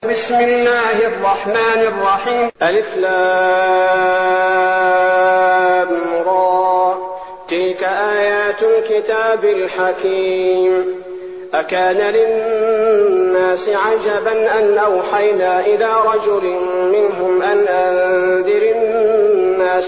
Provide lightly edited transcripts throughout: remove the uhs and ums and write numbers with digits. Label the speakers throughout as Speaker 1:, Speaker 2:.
Speaker 1: بسم الله الرحمن الرحيم. ألف لام را تلك آيات الكتاب الحكيم. أكان للناس عجبا أن أوحينا إلى رجل منهم أن أنذر الناس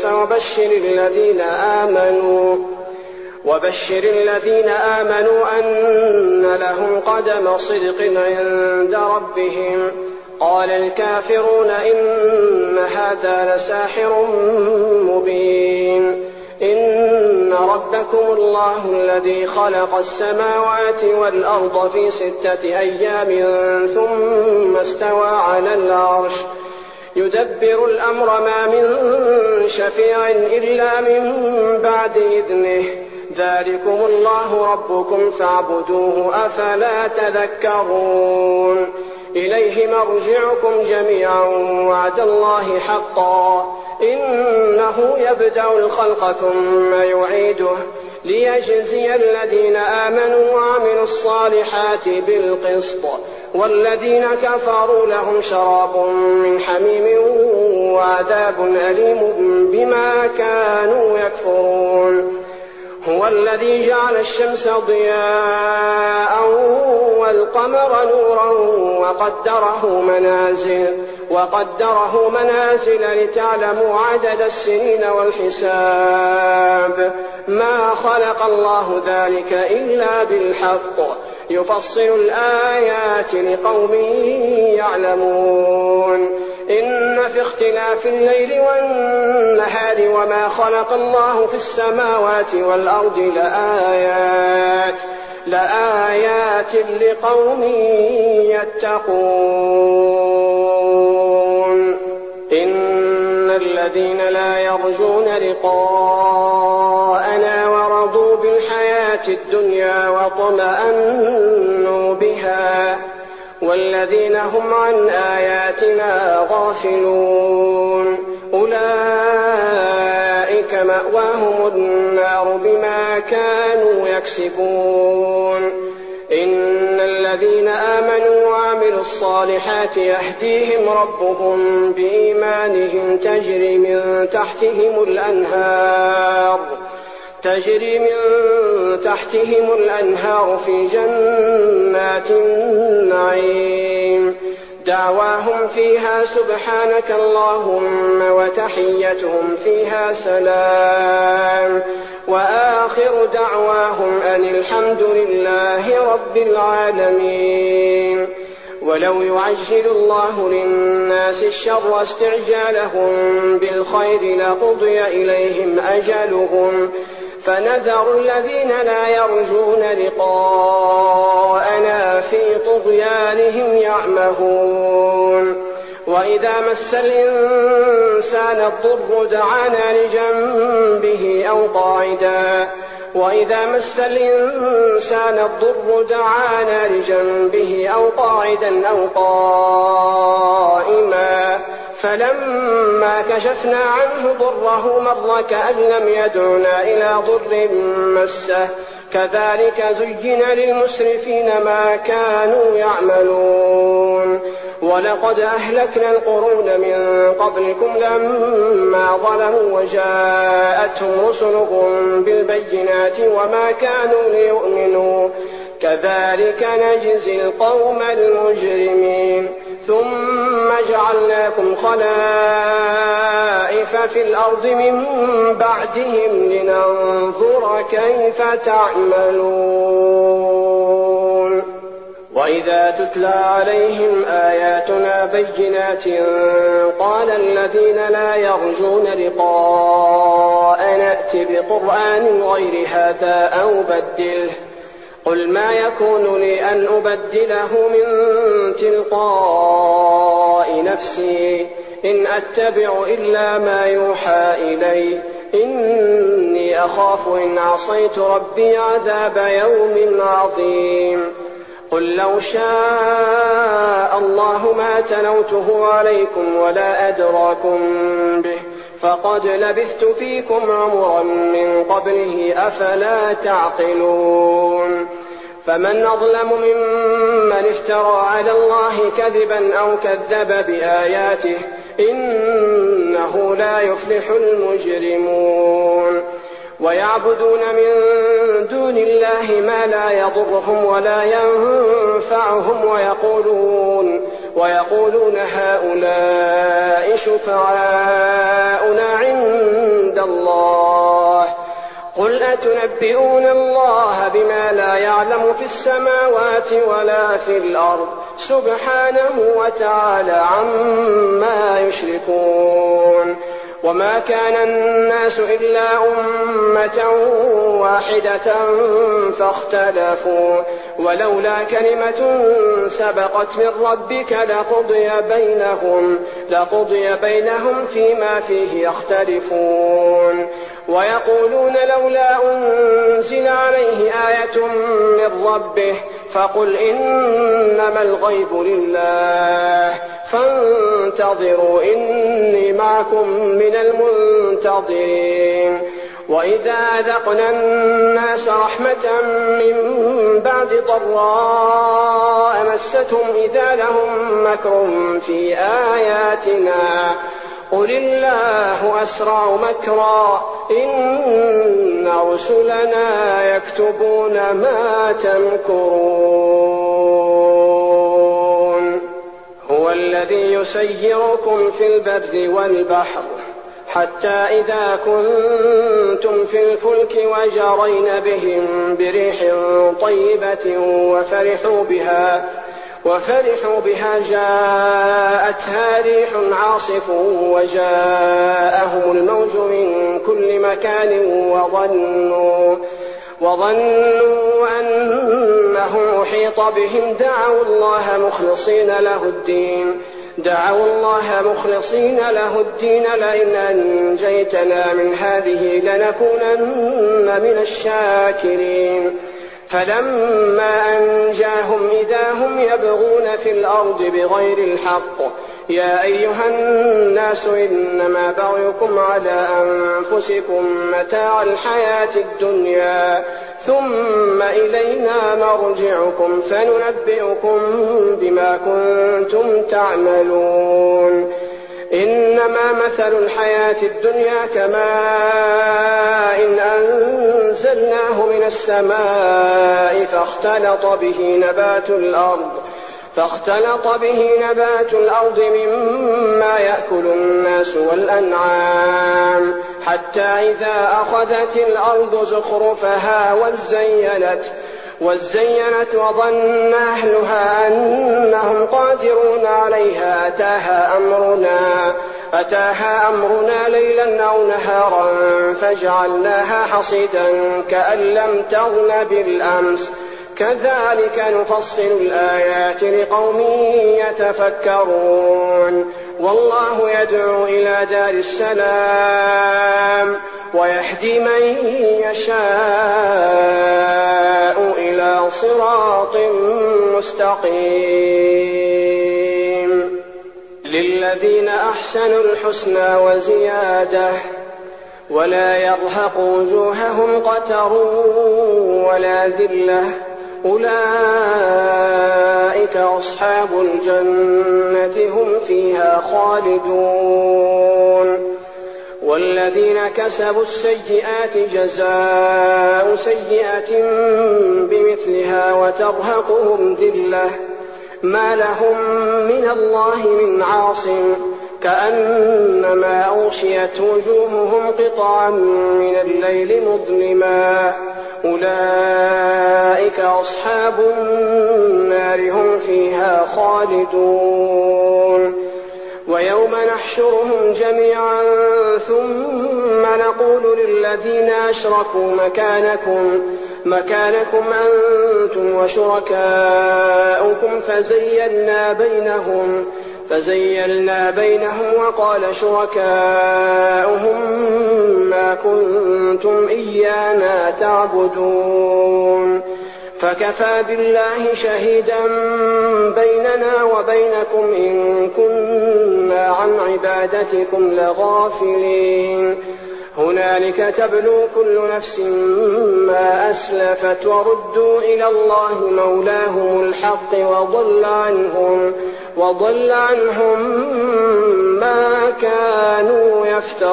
Speaker 1: وبشر الذين آمنوا أن لهم قدم صدق عند ربهم. قال الكافرون إن هذا لساحر مبين. إن ربكم الله الذي خلق السماوات والأرض في 6 أيام ثم استوى على العرش يدبر الأمر ما من شفيع إلا من بعد إذنه. ذلكم الله ربكم فاعبدوه أفلا تذكرون. إليه مرجعكم جميعا وعد الله حقا إنه يبدأ الخلق ثم يعيده ليجزي الذين آمنوا وعملوا الصالحات بالقسط والذين كفروا لهم شراب من حميم وعذاب أليم بما كانوا يكفرون. هو الذي جعل الشمس ضياء والقمر نورا وقدره منازل لتعلموا عدد السنين والحساب. ما خلق الله ذلك إلا بالحق يفصل الآيات لقوم يعلمون. إن في اختلاف الليل والنهار وما خلق الله في السماوات والأرض لآيات لقوم يتقون. إن الذين لا يرجون لقاءنا ورضوا بالحياة الدنيا واطمأنوا بها والذين هم عن آياتنا غافلون أولئك مأواهم النار بما كانوا يكسبون. إن الذين آمنوا وعملوا الصالحات يهديهم ربهم بإيمانهم تجري من تحتهم الأنهار في جنات النعيم. دعواهم فيها سبحانك اللهم وتحيتهم فيها سلام وآخر دعواهم أن الحمد لله رب العالمين. ولو يعجل الله للناس الشر استعجالهم بالخير لقضي إليهم أجلهم فنذر الذين لا يرجون لقاءنا في طغيانهم يعمهون. وإذا مس الإنسان الضر دعانا لجنبه أو قاعدا أو قائما فلما كشفنا عنه ضره مر كأن لم يدعنا إلى ضر مسه كذلك زين للمسرفين ما كانوا يعملون. ولقد أهلكنا القرون من قبلكم لما ظلموا وجاءتهم رسلهم بالبينات وما كانوا ليؤمنوا كذلك نجزي القوم المجرمين. ثم جعلناكم خلائف في الأرض من بعدهم لننظر كيف تعملون. وإذا تتلى عليهم آياتنا بينات قال الذين لا يرجون لقاءنا ائت بقرآن غير هذا أو بدله قل ما يكون لي أن أبدله من تلقاء نفسي إن أتبع إلا ما يوحى إلي إني أخاف إن عصيت ربي عذاب يوم عظيم. قل لو شاء الله ما تلوته عليكم ولا أدراكم به فقد لبثت فيكم عمرا من قبله أفلا تعقلون. فمن أظلم ممن افترى على الله كذبا أو كذب بآياته إنه لا يفلح المجرمون ويعبدون من دون الله ما لا يضرهم ولا ينفعهم ويقولون هؤلاء شفعاؤنا عند الله قل أتنبئون الله بما لا يعلم في السماوات ولا في الأرض سبحانه وتعالى عما يشركون وما كان الناس إلا أمة واحدة فاختلفوا ولولا كلمة سبقت من ربك لقضي بينهم فيما فيه يختلفون ويقولون لولا أنزل عليه آية من ربه فقل إنما الغيب لله فانتظروا إني معكم من المنتظرين وإذا أذقنا الناس رحمة من بعد ضراء مستهم إذا لهم مكر في آياتنا قل الله أسرع مكرا إن رسلنا يكتبون ما تمكرون هو الذي يسيركم في البر والبحر حتى إذا كنتم في الفلك وجرين بهم بريح طيبة وفرحوا بها جاءتها ريح عاصف وجاءهم الموج من كل مكان وظنوا أنه أحيط بهم دعوا الله مخلصين له الدين لئن أنجيتنا من هذه لنكونن من الشاكرين فلما أنجاهم إذا هم يبغون في الأرض بغير الحق يا أيها الناس إنما بغيكم على أنفسكم متاع الحياة الدنيا ثم إلينا مرجعكم فننبئكم بما كنتم تعملون إنما مثل الحياة الدنيا كماء إن أنزلناه من السماء فاختلط به نبات الأرض مما يأكل الناس والأنعام حتى إذا أخذت الأرض زخرفها وزينت وظن أهلها أنهم قادرون عليها أتاها أمرنا ليلا أو نهارا فجعلناها حصيدا كأن لم تغن بالأمس كذلك نفصل الآيات لقوم يتفكرون والله يدعو إلى دار السلام ويهدي من يشاء إلى صراط مستقيم للذين أحسنوا الحسنى وزيادة ولا يرهق وجوههم قتر ولا ذلة أولئك أصحاب الجنة هم فيها خالدون والذين كسبوا السيئات جزاء سيئة بمثلها وترهقهم ذلة ما لهم من الله من عاصم كأنما أغشيت وجوههم قطعا من الليل مظلما أولئك أصحاب النار هم فيها خالدون ويوم نحشرهم جميعا ثم نقول للذين أشركوا مكانكم أنتم وشركاؤكم فزيلنا بينهم وقال شركاؤهم ما كنتم إيانا تعبدون فكفى بالله شهيدا بيننا وبينكم إن كنا عن عبادتكم لغافلين هنالك تبلو كل نفس ما أسلفت وردوا إلى الله مولاهم الحق وضل عنهم ما كانوا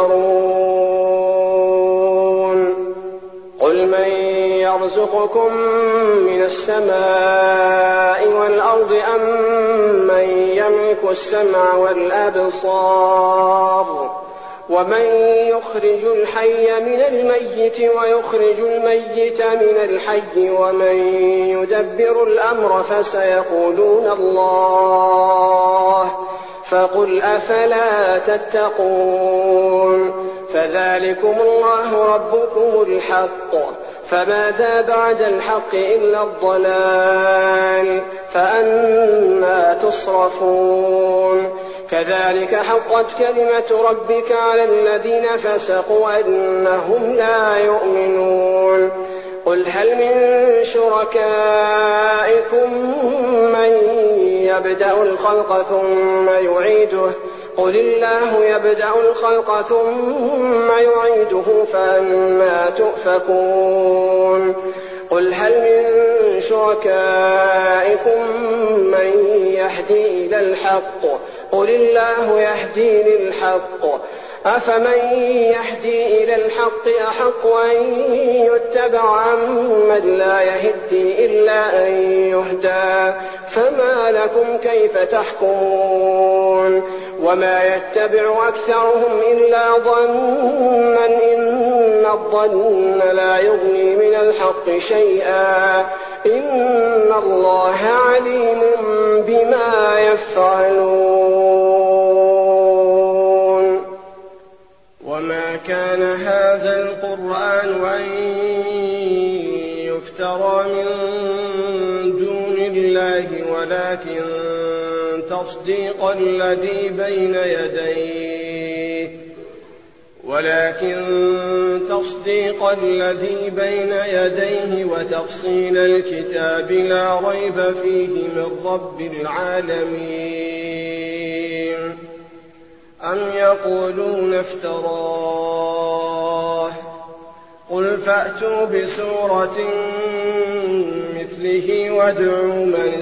Speaker 1: يفترون. قل من يرزقكم من السماء والأرض أم من يملك السمع والأبصار ومن يخرج الحي من الميت ويخرج الميت من الحي ومن يدبر الأمر فسيقولون الله فقل أفلا تتقون. فذلكم الله ربكم الحق فماذا بعد الحق إلا الضلال فأنى تصرفون. كذلك حقت كلمة ربك على الذين فسقوا أنهم لا يؤمنون. قل هل من شركائكم من يبدأ الخلق ثم يعيده قل الله يبدأ الخلق ثم يعيده فأنى تؤفكون. قل هل من شركائكم من يهدي إلى الحق قل الله يهدي للحق أفمن يهدي إلى الحق أحق أن يتبع أمن لا يهدي إلا أن يهدى فما لكم كيف تحكمون. وما يتبع أكثرهم إلا ظنا إن الظن لا يغني من الحق شيئا إن الله عليم بما يفعلون. وما كان هذا القرآن أن يفترى من دون الله ولكن تصديق الذي بين يديه وتفصيل الكتاب لا ريب فيه من رب العالمين. أم يقولون افتراه قل فأتوا بسورة مثله وادعوا من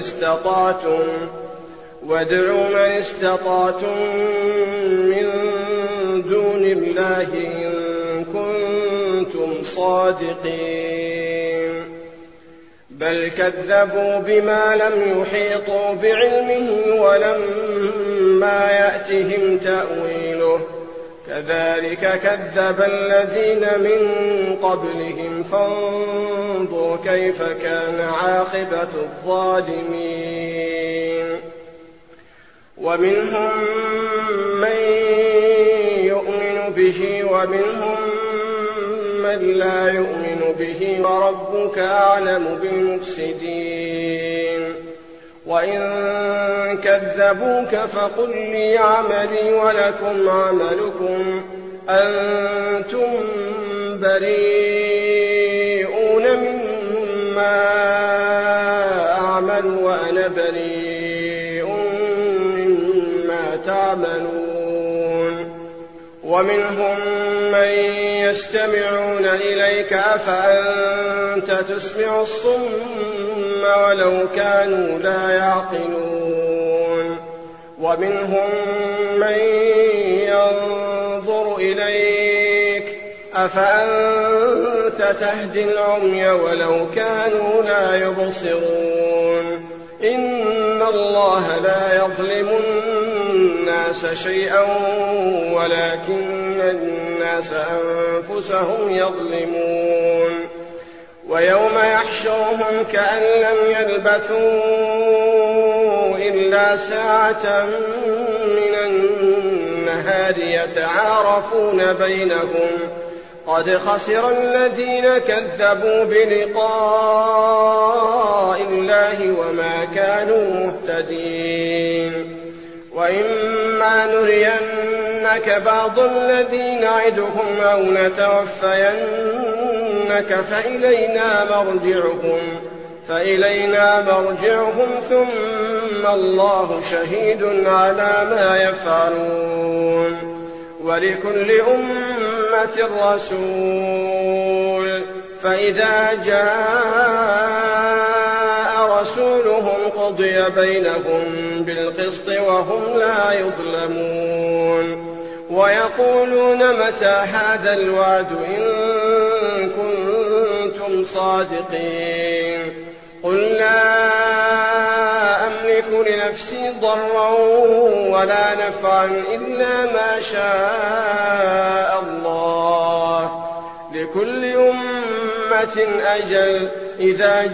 Speaker 1: استطعتم من دون الله إن كنتم صادقين. بل كذبوا بما لم يحيطوا بعلمه ولما يأتهم تأويله كذلك كذب الذين من قبلهم فانظر كيف كان عاقبة الظالمين. ومنهم من يؤمن به ومنهم من لا يؤمن به وربك أعلم بالمفسدين. وإن كذبوك فقل لي عملي ولكم عملكم أنتم بريئون مما أعمل وأنا بريء مما تعملون. ومنهم من يستمعون إليك أفأنت تسمع الصم ولو كانوا لا يعقلون. ومنهم من ينظر إليك أفأنت تهدي العمي ولو كانوا لا يبصرون. إن الله لا يظلم الناس شيئا ولكن الناس أنفسهم يظلمون. ويوم يحشرهم كأن لم يلبثوا إلا ساعة من النهار يتعارفون بينهم قد خسر الذين كذبوا بلقاء الله وما كانوا مهتدين. وإما نرينك بعض الذي نعدهم أو نتوفينك فإلينا مرجعهم ثم الله شهيد على ما يفعلون. ولكل أمة رسول فإذا جاء رسولهم قضي بينهم بالقسط وهم لا يظلمون ويقولون متى هذا الوعد إن كنتم صادقين قل لا أملك لنفسي ضرا ولا نفعا إلا ما شاء الله لكل أمة أجل إذا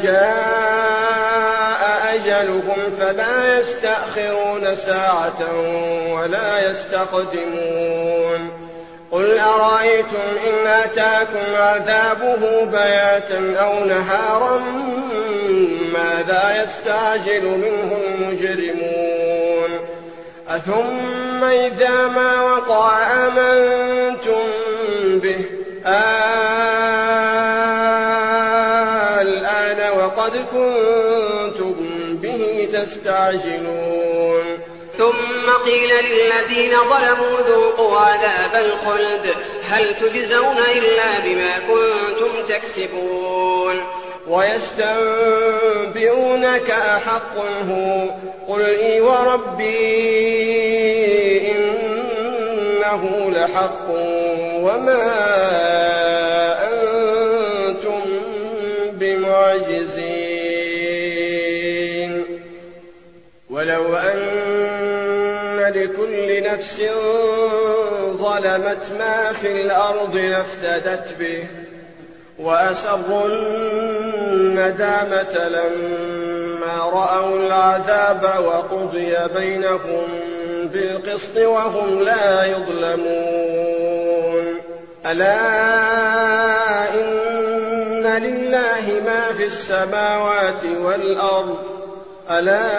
Speaker 1: جاء أجلهم فلا يستأخرون ساعة ولا يستقدمون قل أرأيتم إن أتاكم عذابه بياتا أو نهارا ماذا يستعجل منه المجرمون أثم إذا ما وقع آمنتم به الآن وقد كنتم به تستعجلون
Speaker 2: ثم قيل للذين ظلموا ذوقوا عذاب الخلد هل تجزون إلا بما كنتم تكسبون
Speaker 1: ويستنبئونك أحق هو قل إي وربي إنه لحق وما أنتم بمعجزين ولو أن لكل نفس ظلمت ما في الأرض لافتدت به وأسروا الندامة لما رأوا العذاب وقضي بينهم بالقسط وهم لا يظلمون ألا إن لله ما في السماوات والأرض ألا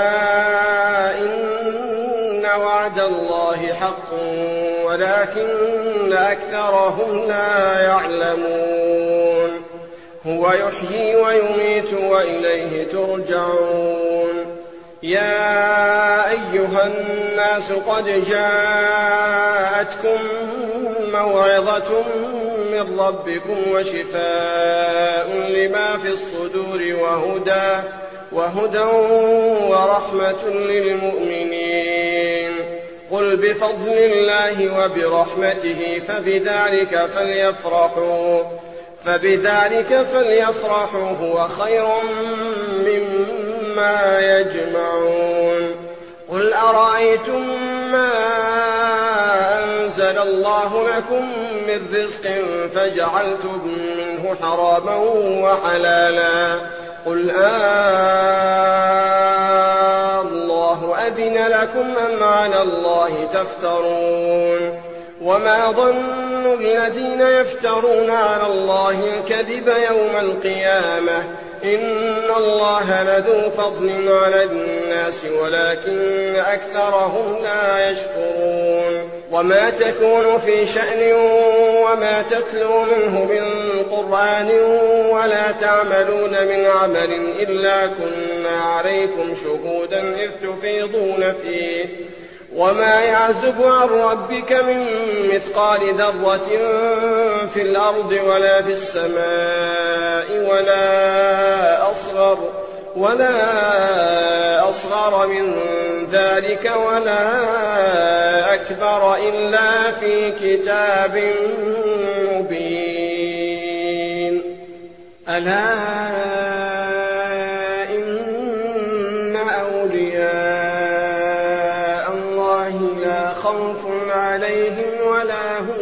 Speaker 1: إن وعد الله حق ولكن أكثرهم لا يعلمون هو يحيي ويميت وإليه ترجعون يا أيها الناس قد جاءتكم موعظة من ربكم وشفاء لما في الصدور وهدى ورحمة للمؤمنين قل بفضل الله وبرحمته فبذلك فليفرحوا هو خير مما يجمعون قل أرأيتم ما أنزل الله لكم من رزق فجعلتم منه حراما وحلالا قل الله أذن لكم أم على الله تفترون وما ظن الذين يفترون على الله الكذب يوم القيامة إن الله لذو فضل على الناس ولكن أكثرهم لا يشكرون وما تكون في شأن وما تتلو منه من قرآن ولا تعملون من عمل إلا كنا عليكم شهودا إذ تفيضون فيه وما يعزب عن ربك من مثقال ذرة في الأرض ولا في السماء ولا أصغر من ذلك ولا أكبر إلا في كتاب مبين ألا إن أولياء الله لا خوف عليهم ولا هم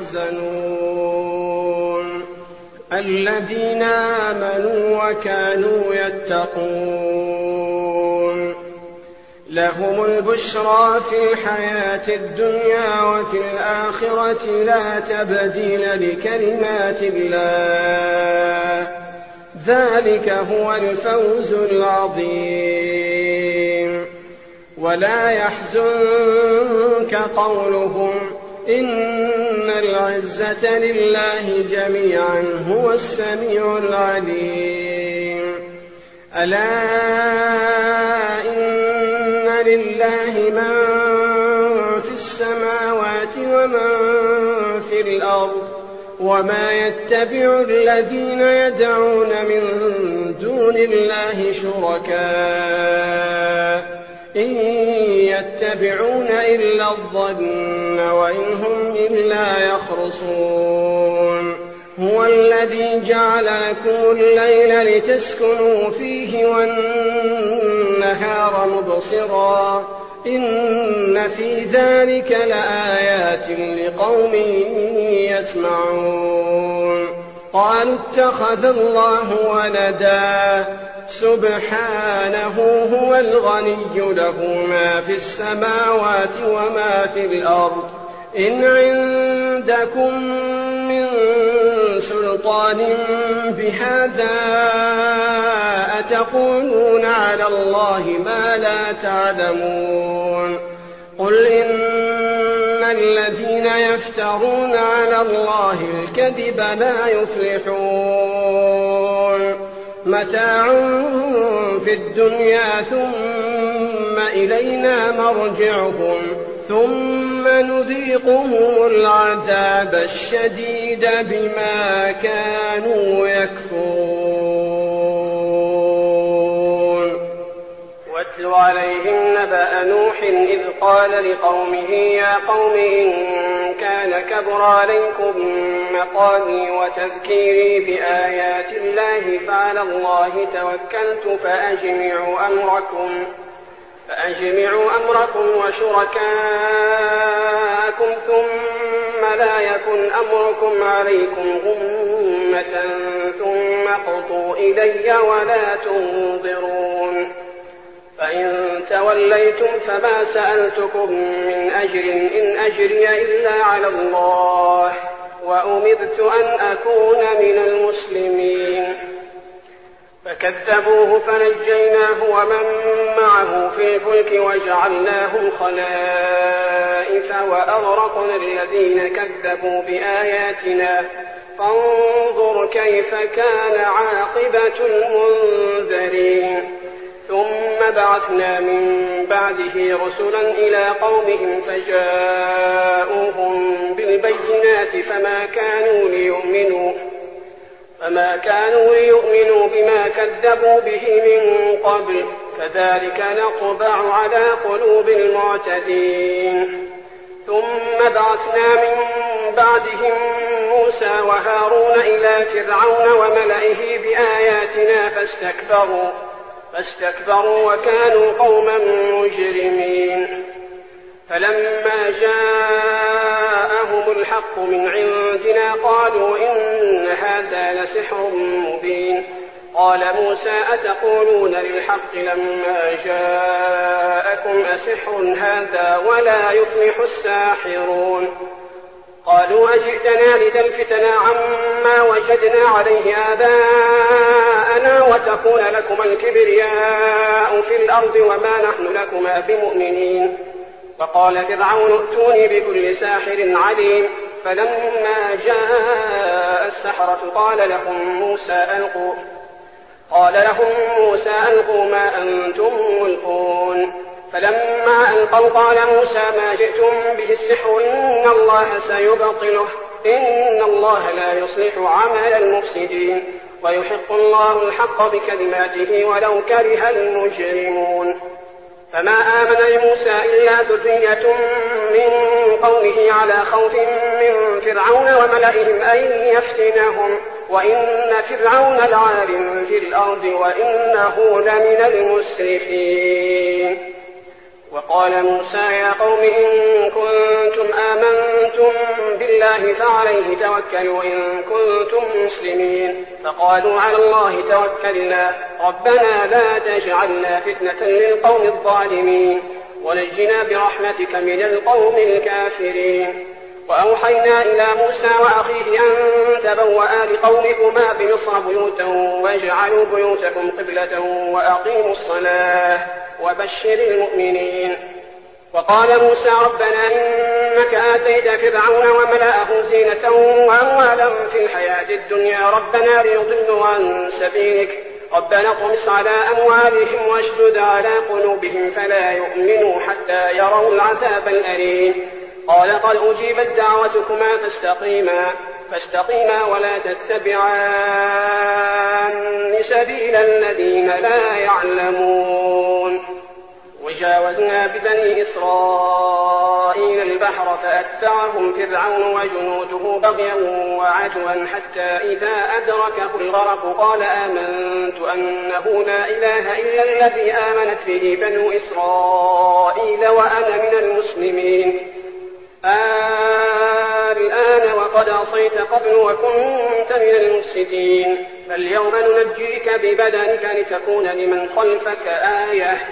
Speaker 1: يحزنون الذين آمنوا وكانوا يتقون لهم البشرى في الحياة الدنيا وفي الآخرة لا تبديل لكلمات الله ذلك هو الفوز العظيم ولا يحزنك قولهم إن العزة لله جميعا هو السميع العليم ألا إن لله من في السماوات وما وما يتبع الذين يدعون من دون الله شركاء إن يتبعون إلا الظن وإن هم إلا يخرصون هو الذي جعل لكم الليل لتسكنوا فيه والنهار مبصرا إن في ذلك لآيات لقوم يسمعون قالوا اتخذ الله ولدا سبحانه هو الغني له ما في السماوات وما في الأرض إن عندكم من سلطان بهذا أتقولون على الله ما لا تعلمون قل إن الذين يفترون على الله الكذب لا يفلحون متاع في الدنيا ثم إلينا مرجعهم ثم نذيقهم العذاب الشديد بما كانوا يكفرون
Speaker 2: واتل عليهم نبأ نوح إذ قال لقومه يا قوم إن كان كبر عليكم مقامي وتذكيري بآيات الله فعلى الله توكلت فأجمعوا أمركم وشركاءكم ثم لا يكن أمركم عليكم غمة ثم اقضوا إلي ولا تنظرون فإن توليتم فما سألتكم من أجر إن أجري إلا على الله وأمرت أن أكون من المسلمين فكذبوه فنجيناه ومن معه في الفلك وجعلناهم خلائف وأغرقنا الذين كذبوا بآياتنا فانظر كيف كان عاقبة المنذرين ثم بعثنا من بعده رسلا إلى قومهم فجاءوهم بالبينات فما كانوا ليؤمنوا بما كذبوا به من قبل كذلك نطبع على قلوب المعتدين ثم بعثنا من بعدهم موسى وهارون إلى فرعون وملئه بآياتنا فاستكبروا وكانوا قوما مجرمين فلما جاءهم الحق من عندنا قالوا إن هذا لسحر مبين قال موسى أتقولون للحق لما جاءكم أسحر هذا ولا يفلح الساحرون قالوا أجئتنا لتلفتنا عما وجدنا عليه آباءنا وتكون لكما الكبرياء في الأرض وما نحن لكما بمؤمنين فقال فرعون ائتوني بكل ساحر عليم فلما جاء السحرة قال لهم موسى ألقوا ما أنتم ملقون فلما ألقوا قال موسى ما جئتم به السحر إن الله سيبطله إن الله لا يصلح عمل المفسدين ويحق الله الحق بكلماته ولو كره المجرمون فما آمن لموسى إلا ذرية من قومه على خوف من فرعون وملئهم أن يفتنهم وإن فرعون لعال في الأرض وإنه لمن المسرفين وقال موسى يا قوم إن كنتم آمنتم بالله فعليه توكلوا إن كنتم مسلمين فقالوا على الله توكلنا ربنا لا تجعلنا فتنة للقوم الظالمين ونجنا برحمتك من القوم الكافرين وأوحينا إلى موسى وأخيه أن تبوأ لقومكما بمصر بيوتا واجعلوا بيوتكم قبلة وأقيموا الصلاة وبشر المؤمنين وقال موسى ربنا إنك آتيت فرعون وملأه زينة وأموالا في الحياة الدنيا ربنا ليضلوا عن سبيلك ربنا اطمس على أموالهم واشدد على قلوبهم فلا يؤمنوا حتى يروا العذاب الأليم قال قد أجيبت دعوتكما فاستقيما فاستقيما ولا تتبعان سبيل الذين لا يعلمون. وجاوزنا ببني إسرائيل البحر فأتبعهم فرعون وجنوده بغيا وعدوا حتى إذا أدركه الغرق قال آمنت أنه لا إله إلا الذي آمنت به بنو إسرائيل وأنا من المسلمين. الآن وقد عصيت قبل وكنت من المفسدين فاليوم ننجيك ببدنك لتكون لمن خلفك آية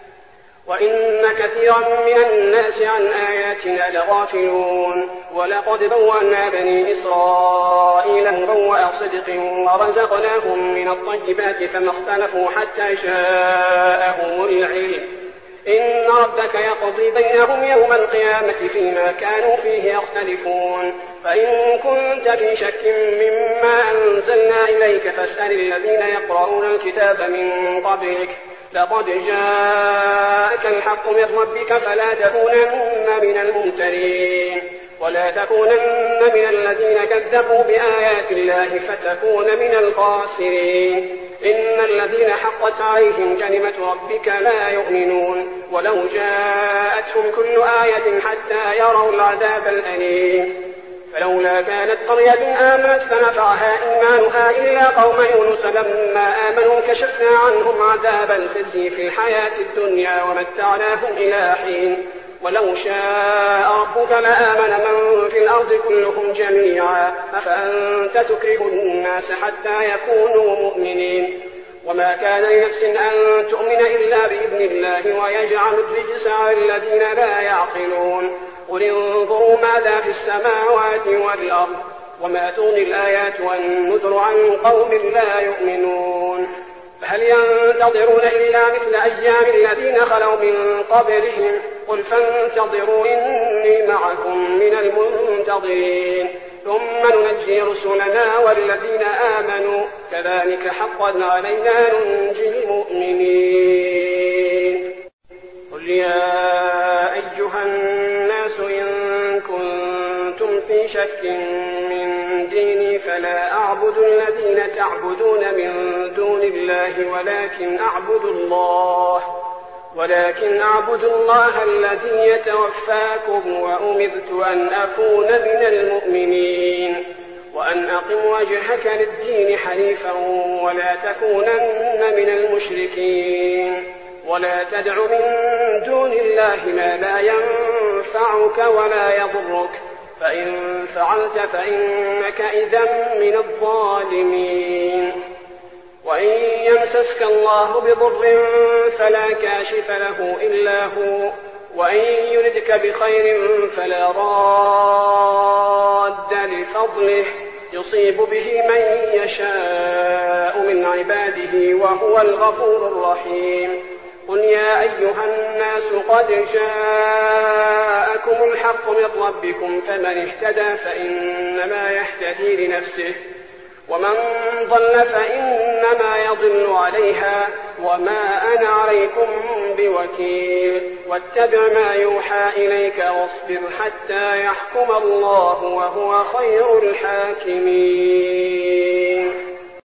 Speaker 2: وإن كثيرا من الناس عن آياتنا لغافلون. ولقد بوأنا بني إسرائيل مبوأ صدق ورزقناهم من الطيبات فما اختلفوا حتى جاءهم العلم إن ربك يقضي بينهم يوم القيامة فيما كانوا فيه يختلفون. فإن كنت في شك مما أنزلنا إليك فاسأل الذين يقرؤون الكتاب من قبلك لقد جاءك الحق من ربك فلا تكونن من الممترين ولا تكونن من الذين كذبوا بآيات الله فتكون من الخاسرين. إن الذين حقت عليهم كلمة ربك لا يؤمنون ولو جاءتهم كل آية حتى يروا العذاب الأليم. فلولا كانت قرية آمنت فنفعها إيمانها إلا قوم يونس لما آمنوا كشفنا عنهم عذاب الخزي في الحياة الدنيا ومتعناهم إلى حين. ولو شاء ربك لآمن من في الأرض كلهم جميعا أفأنت تكره الناس حتى يكونوا مؤمنين. وما كان لنفس أن تؤمن إلا بإذن الله ويجعل الرجس على الذين لا يعقلون. قل انظروا ماذا في السماوات والأرض وما تغني الآيات والنذر عن قوم لا يؤمنون. فهل ينتظرون إلا مثل أيام الذين خلوا من قبلهم قل فانتظروا إني معكم من المنتظرين ثم ننجي رسلنا والذين آمنوا كذلك حقا علينا ننجي المؤمنين. قل يا أيها الناس إن كنتم في شك من ديني فلا أعبد الذين تعبدون من دون الله ولكن أعبد الله الذي يتوفاكم وأمرت أن أكون من المؤمنين وأن أقم وجهك للدين حنيفا ولا تكونن من المشركين ولا تدع من دون الله ما لا ينفعك ولا يضرك فإن فعلت فإنك إذا من الظالمين. وإن يمسسك الله بضر فلا كاشف له إلا هو وإن يردك بخير فلا راد لفضله يصيب به من يشاء من عباده وهو الغفور الرحيم. قل يا أيها الناس قد جاءكم الحق من ربكم فمن اهتدى فإنما يهتدي لنفسه ومن ضل فإنما يضل عليها وما أنا عليكم بوكيل. واتبع ما يوحى إليك واصبر حتى يحكم الله وهو خير الحاكمين.